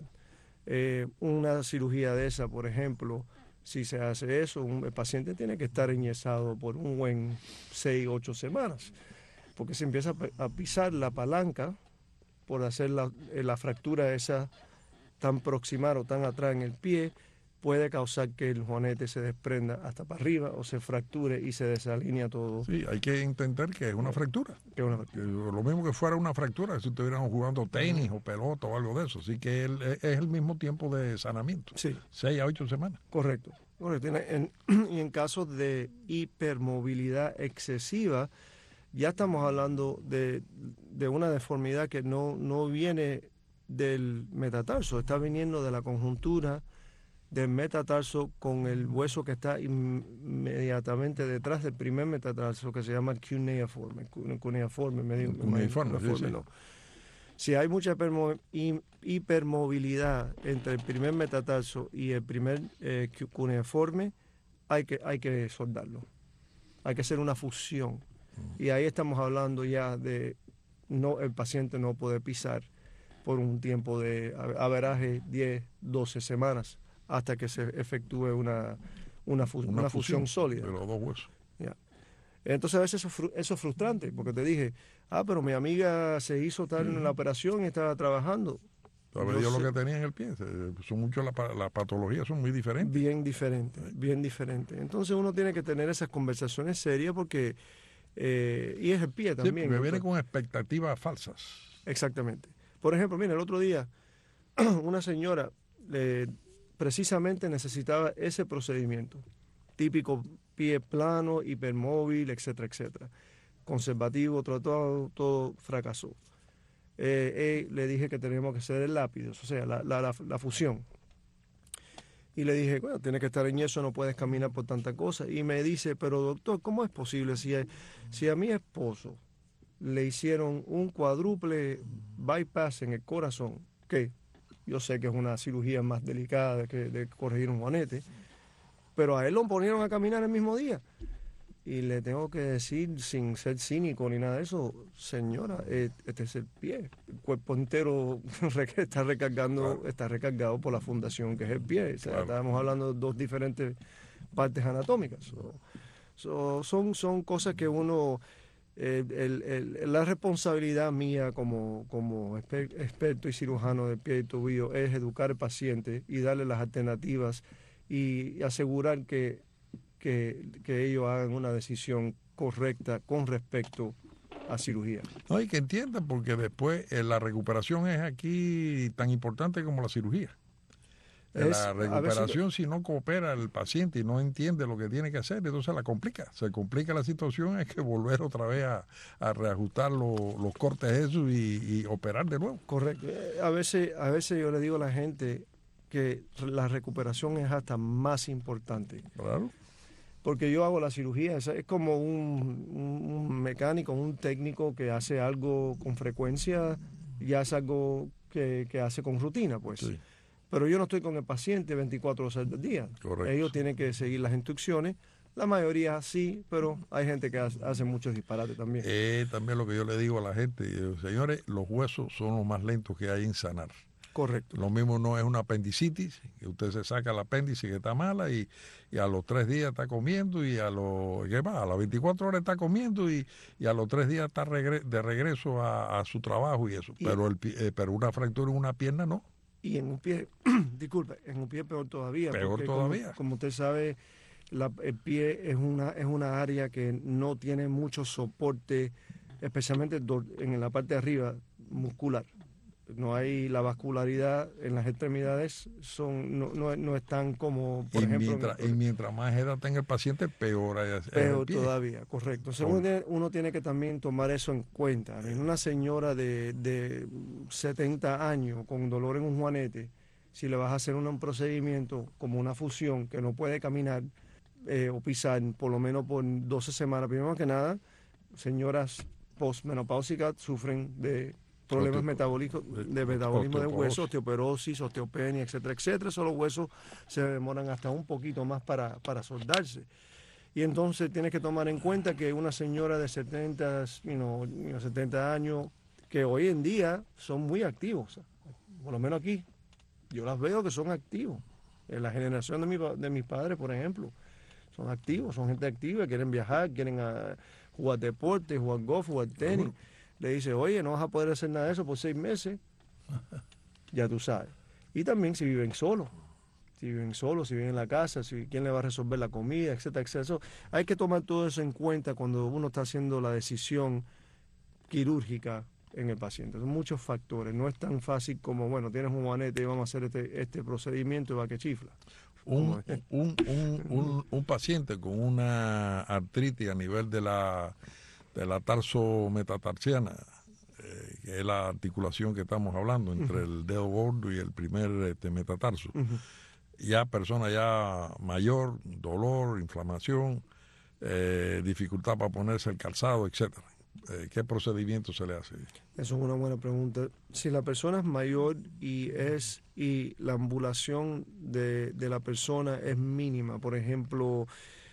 Una cirugía de esa, por ejemplo, si se hace eso, el paciente tiene que estar enyesado por un buen 6, 8 semanas, porque se empieza a pisar la palanca por hacer la fractura esa tan proximal o tan atrás en el pie, puede causar que el juanete se desprenda hasta para arriba o se fracture y se desalinea todo. Sí, hay que entender que es una fractura. Que es una fractura. Lo mismo que fuera una fractura si estuviéramos jugando tenis o pelota o algo de eso. Así que es el mismo tiempo de sanamiento. Sí. 6 a 8 semanas. Correcto. Y en casos de hipermovilidad excesiva, ya estamos hablando de una deformidad que no viene del metatarso, está viniendo de la conjuntura del metatarso con el hueso que está inmediatamente detrás del primer metatarso, que se llama el cuneiforme. Cuneiforme, sí. No. Si hay mucha hipermovilidad entre el primer metatarso y el primer cuneiforme, hay que soldarlo. Hay que hacer una fusión. Y ahí estamos hablando ya de el paciente no puede pisar por un tiempo de averaje 10, 12 semanas hasta que se efectúe una fusión sólida. De los dos huesos. Ya. Entonces a veces eso es frustrante, porque te dije, pero mi amiga se hizo tal en la operación y estaba trabajando. ¿Sabes yo lo que tenía en el pie? Son mucho las patologías son muy diferentes. Bien diferente. Entonces uno tiene que tener esas conversaciones serias porque, y es el pie también. Sí, porque viene con expectativas falsas. Exactamente. Por ejemplo, mira, el otro día una señora precisamente necesitaba ese procedimiento. Típico pie plano, hipermóvil, etcétera, etcétera. Conservativo, tratado, todo fracasó. Le dije que teníamos que hacer el lápidos, o sea, la fusión. Y le dije, bueno, tienes que estar en yeso, no puedes caminar por tanta cosa. Y me dice, pero doctor, ¿cómo es posible si a mi esposo le hicieron un cuádruple bypass en el corazón, que yo sé que es una cirugía más delicada que de corregir un juanete, pero a él lo ponieron a caminar el mismo día? Y le tengo que decir, sin ser cínico ni nada de eso, señora, este es el pie. El cuerpo entero está recargado por la fundación que es el pie. O sea, estábamos hablando de 2 diferentes partes anatómicas. Son cosas que uno... la responsabilidad mía como experto y cirujano de pie y tobillo es educar al paciente y darle las alternativas y asegurar que ellos hagan una decisión correcta con respecto a cirugía. No, y que entiendan, porque después la recuperación es aquí tan importante como la cirugía. La recuperación, si no coopera el paciente y no entiende lo que tiene que hacer, entonces se complica la situación, hay que volver otra vez a reajustar los cortes esos y operar de nuevo. Correcto. A veces yo le digo a la gente que la recuperación es hasta más importante. Claro. Porque yo hago la cirugía, es como un mecánico, un técnico que hace algo con frecuencia, ya es algo que hace con rutina, pues. Sí. Pero yo no estoy con el paciente 24 horas del día. Correcto. Ellos tienen que seguir las instrucciones. La mayoría sí, pero hay gente que hace muchos disparates también. También lo que yo le digo a la gente, señores, los huesos son los más lentos que hay en sanar. Correcto. Lo mismo no es una apendicitis, que usted se saca el apéndice que está mala y a los 3 días está comiendo y a las 24 horas está comiendo y a los 3 días está de regreso a su trabajo y eso. Pero una fractura en una pierna no. Y en un pie, disculpe, en un pie peor todavía. Peor todavía. Como usted sabe, el pie es una área que no tiene mucho soporte, especialmente en la parte de arriba, muscular. No hay la vascularidad en las extremidades, no están como, por ejemplo... Y mientras más edad tenga el paciente, peor todavía, correcto. Uno tiene que también tomar eso en cuenta. En una señora de 70 años con dolor en un juanete, si le vas a hacer un procedimiento como una fusión que no puede caminar o pisar por lo menos por 12 semanas, primero que nada, señoras postmenopáusicas sufren de problemas metabolismo de hueso, osteoporosis, osteopenia, etcétera, etcétera. Esos los huesos se demoran hasta un poquito más para soldarse. Y entonces tienes que tomar en cuenta que una señora de 70 años, que hoy en día son muy activos, por lo menos aquí, yo las veo que son activos. En la generación de mis padres, por ejemplo, son activos, son gente activa, quieren viajar, quieren jugar deporte, jugar golf, jugar tenis. Le dice, oye, no vas a poder hacer nada de eso por 6 meses, ya tú sabes. Y también si viven solos. Si viven en la casa, quién le va a resolver la comida, etcétera, etcétera. Eso, hay que tomar todo eso en cuenta cuando uno está haciendo la decisión quirúrgica en el paciente. Son muchos factores, no es tan fácil como, bueno, tienes un juanete y vamos a hacer este procedimiento y va que chifla. Un paciente con una artritis a nivel de la tarso-metatarsiana, que es la articulación que estamos hablando entre el dedo gordo y el primer metatarso. Ya persona ya mayor, dolor, inflamación, dificultad para ponerse el calzado, etcétera. ¿Qué procedimiento se le hace? Eso es una buena pregunta. Si la persona es mayor y la ambulación de la persona es mínima, por ejemplo,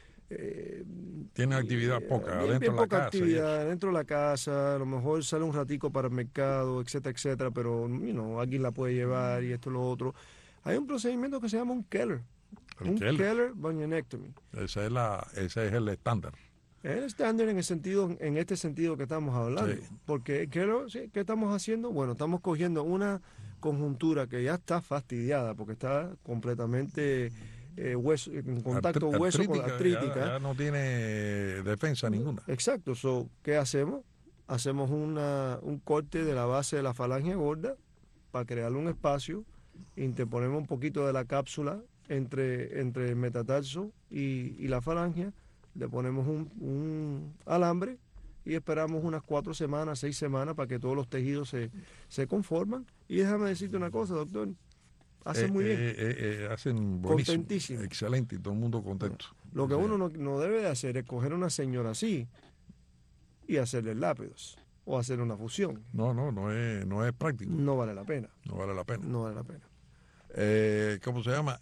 tiene actividad poca, bien dentro de la poca casa. Actividad dentro de la casa, a lo mejor sale un ratico para el mercado, etcétera, etcétera, pero alguien la puede llevar y esto y lo otro. Hay un procedimiento que se llama un Keller. Keller bunionectomy. Ese es el estándar. Es el estándar en este sentido que estamos hablando. Sí. Porque Keller, ¿qué estamos haciendo? Bueno, estamos cogiendo una conjuntura que ya está fastidiada porque está completamente en contacto hueso con la artrítica. Ya no tiene defensa ninguna. Exacto. ¿Qué hacemos? Hacemos un corte de la base de la falange gorda para crearle un espacio. Interponemos un poquito de la cápsula entre el metatarso y la falange, le ponemos un alambre y esperamos unas 4 semanas, 6 semanas para que todos los tejidos se conforman. Y déjame decirte una cosa, doctor, hacen muy bien. Hacen buenísimo. Contentísimo. Excelente, y todo el mundo contento. Lo que uno no debe de hacer es coger a una señora así y hacerle lápidos o hacer una fusión. No es práctico. No vale la pena. No vale la pena. No vale la pena. ¿Cómo se llama?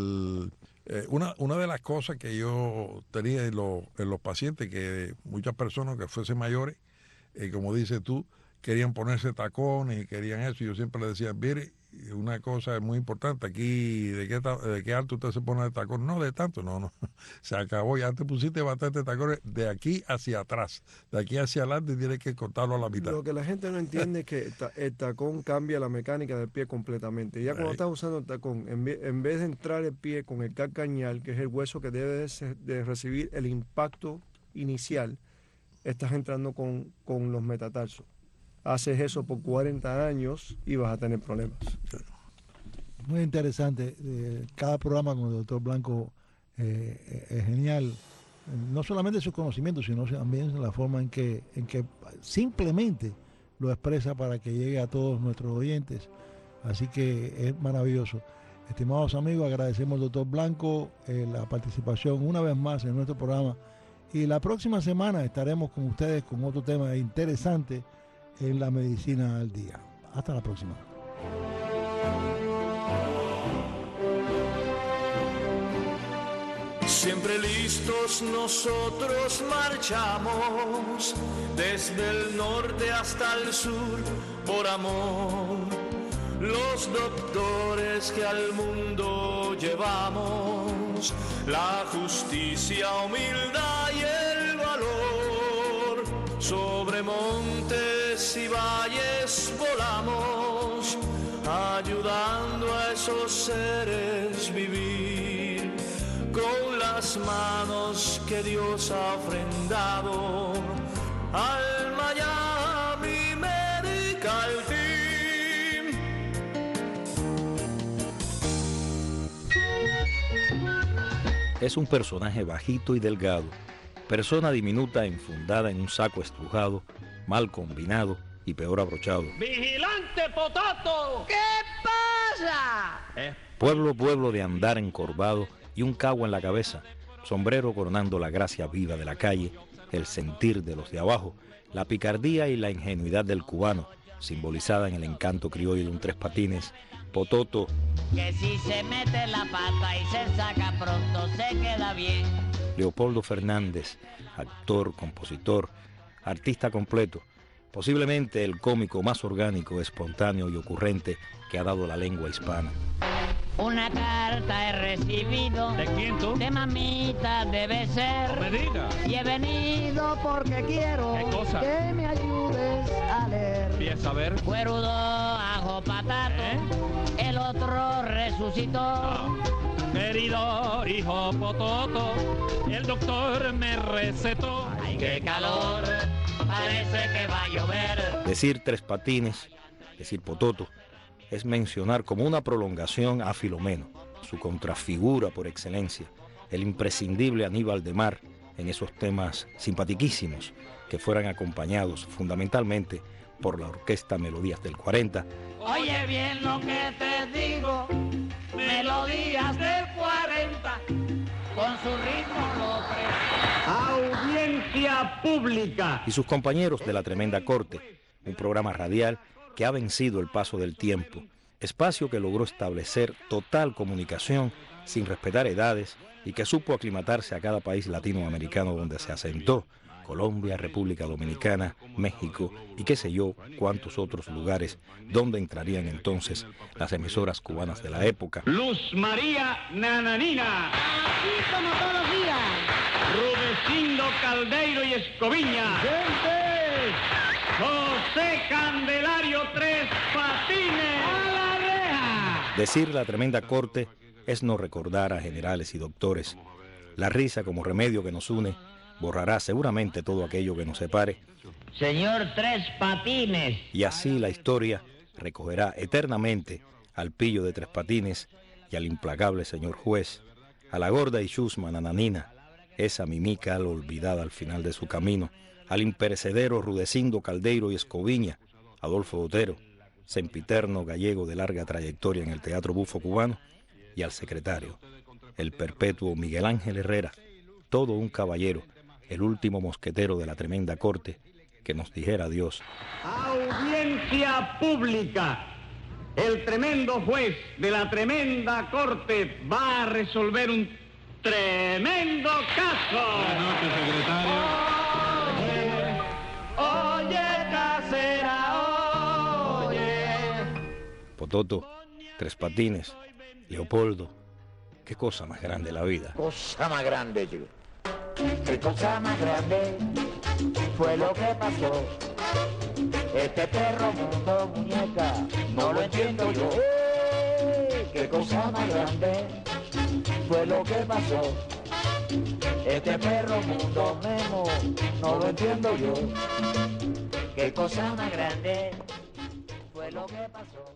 Una de las cosas que yo tenía en los pacientes, que muchas personas que fuesen mayores, como dices tú, querían ponerse tacones y querían eso. Y yo siempre les decía, mire, una cosa muy importante, aquí, ¿de qué alto usted se pone el tacón? No, de tanto, no. Se acabó, ya te pusiste bastante tacones de aquí hacia atrás. De aquí hacia adelante tienes que cortarlo a la mitad. Lo que la gente no entiende es que el tacón cambia la mecánica del pie completamente. Ya cuando estás usando el tacón, en vez de entrar el pie con el calcañal, que es el hueso que debe de recibir el impacto inicial, estás entrando con los metatarsos. Haces eso por 40 años y vas a tener problemas. Muy interesante. Cada programa con el doctor Blanco es genial. No solamente su conocimiento, sino también la forma en que simplemente lo expresa para que llegue a todos nuestros oyentes. Así que es maravilloso. Estimados amigos, agradecemos al doctor Blanco la participación una vez más en nuestro programa. Y la próxima semana estaremos con ustedes con otro tema interesante en la medicina al día. Hasta la próxima. Siempre listos nosotros marchamos, desde el norte hasta el sur, por amor. Los doctores que al mundo llevamos, la justicia, humildad y el valor. Sobre montes y valles volamos, ayudando a esos seres vivir, con las manos que Dios ha ofrendado al Miami Medical Team. Es un personaje bajito y delgado, persona diminuta enfundada en un saco estrujado, mal combinado y peor abrochado. ¡Vigilante Potato! ¿Qué pasa? Pueblo de andar encorvado y un cabo en la cabeza, sombrero coronando la gracia viva de la calle, el sentir de los de abajo, la picardía y la ingenuidad del cubano, simbolizada en el encanto criollo de un tres patines, Pototo. Que si se mete la pata y se saca pronto se queda bien. Leopoldo Fernández, actor, compositor, artista completo, posiblemente el cómico más orgánico, espontáneo y ocurrente que ha dado la lengua hispana. Una carta he recibido. ¿De quién tú? De mamita debe ser. No me digas. Y he venido porque quiero. ¿Qué cosa? Que me ayudes a leer. Empieza a ver. Cuerudo, ajo, patato. El otro resucitó. Querido hijo Pototo, el doctor me recetó. Ay, qué calor, parece que va a llover. Decir Tres Patines, decir Pototo, es mencionar como una prolongación a Filomeno, su contrafigura por excelencia, el imprescindible Aníbal de Mar en esos temas simpatiquísimos que fueran acompañados fundamentalmente por la orquesta Melodías del 40. Oye bien lo que te digo, Melodías del 40, con su ritmo lo preciso. Audiencia pública. Y sus compañeros de La Tremenda Corte, un programa radial que ha vencido el paso del tiempo, espacio que logró establecer total comunicación sin respetar edades y que supo aclimatarse a cada país latinoamericano donde se asentó, Colombia, República Dominicana, México y qué sé yo, cuántos otros lugares donde entrarían entonces las emisoras cubanas de la época. Luz María Nananina. Así como todos los días. Rudecindo Caldeiro y Escoviña. ¡Gente! José Candelario Tres Patines. ¡A la reja! Decir La Tremenda Corte es no recordar a generales y doctores. La risa como remedio que nos une borrará seguramente todo aquello que nos separe. Señor Tres Patines. Y así la historia recogerá eternamente al pillo de Tres Patines y al implacable señor juez, a la gorda y chusma Nananina, esa mimica olvidada al final de su camino, al imperecedero Rudecindo Caldeiro y Escoviña, Adolfo Botero, sempiterno gallego de larga trayectoria en el teatro bufo cubano, y al secretario, el perpetuo Miguel Ángel Herrera, todo un caballero, el último mosquetero de La Tremenda Corte, que nos dijera adiós. Audiencia pública. El tremendo juez de La Tremenda Corte va a resolver un tremendo caso. Buenas noches, secretario. Oye, casera, oye. Pototo, Tres Patines, Leopoldo, qué cosa más grande la vida. Cosa más grande, chico. Qué cosa más grande fue lo que pasó. Este perro mundo, muñeca, no lo entiendo yo. Qué cosa más grande fue lo que pasó. Este perro mundo, Memo, no lo entiendo yo. Qué cosa más grande fue lo que pasó.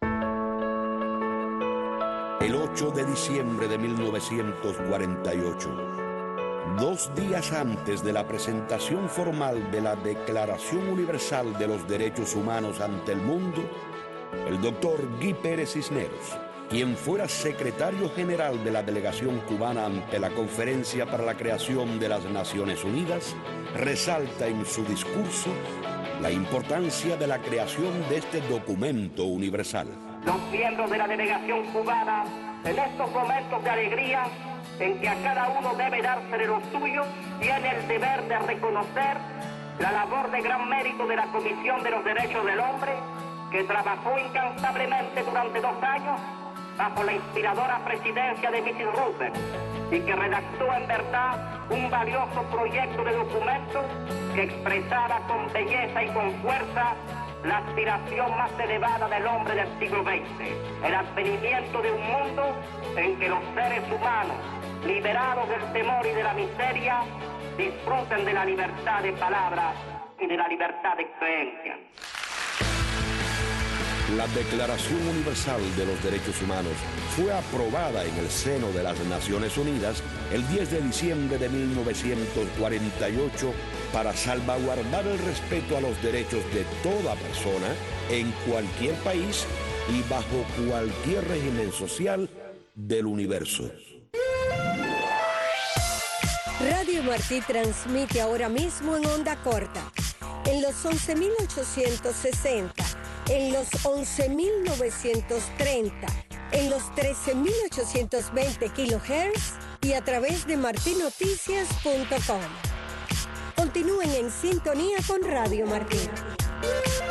El 8 de diciembre de 1948, 2 días antes de la presentación formal de la Declaración Universal de los Derechos Humanos ante el mundo, el doctor Guy Pérez Cisneros, quien fuera secretario general de la delegación cubana ante la Conferencia para la Creación de las Naciones Unidas, resalta en su discurso la importancia de la creación de este documento universal. Los miembros de la delegación cubana, en estos momentos de alegría, en que a cada uno debe dársele lo suyo, tiene el deber de reconocer la labor de gran mérito de la Comisión de los Derechos del Hombre, que trabajó incansablemente durante 2 años bajo la inspiradora presidencia de Mrs. Roosevelt y que redactó en verdad un valioso proyecto de documento que expresaba con belleza y con fuerza la aspiración más elevada del hombre del siglo XX, el advenimiento de un mundo en que los seres humanos, liberados del temor y de la miseria, disfruten de la libertad de palabra y de la libertad de creencia. La Declaración Universal de los Derechos Humanos fue aprobada en el seno de las Naciones Unidas el 10 de diciembre de 1948 para salvaguardar el respeto a los derechos de toda persona en cualquier país y bajo cualquier régimen social del universo. Radio Martí transmite ahora mismo en onda corta, en los 11.860, en los 11.930, en los 13.820 kHz y a través de martinoticias.com. Continúen en sintonía con Radio Martín.